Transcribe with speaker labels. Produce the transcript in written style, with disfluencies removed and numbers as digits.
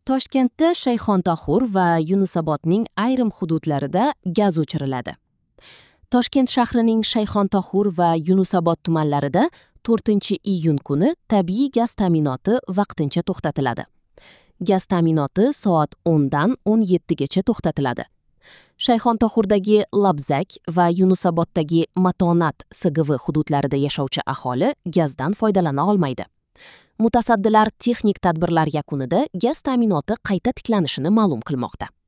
Speaker 1: Toshkentda Shayxontohur va Yunusobodning ayrim hududlarida gaz o'chiriladi. Toshkent shahrining Shayxontohur va Yunusobod tumanlarida 4-iyun kuni tabiiy gaz ta'minoti vaqtincha to'xtatiladi. Gaz ta'minoti soat 10 dan 17 gacha to'xtatiladi. Shayxontohurdagi Labzak va Yunusoboddagi Matonat SGV hududlarida yashovchi aholi gazdan foydalana olmaydi. Mutasaddilar texnik tadbirlar yakunida gaz ta'minoti qayta tiklanishini ma'lum qilmoqda.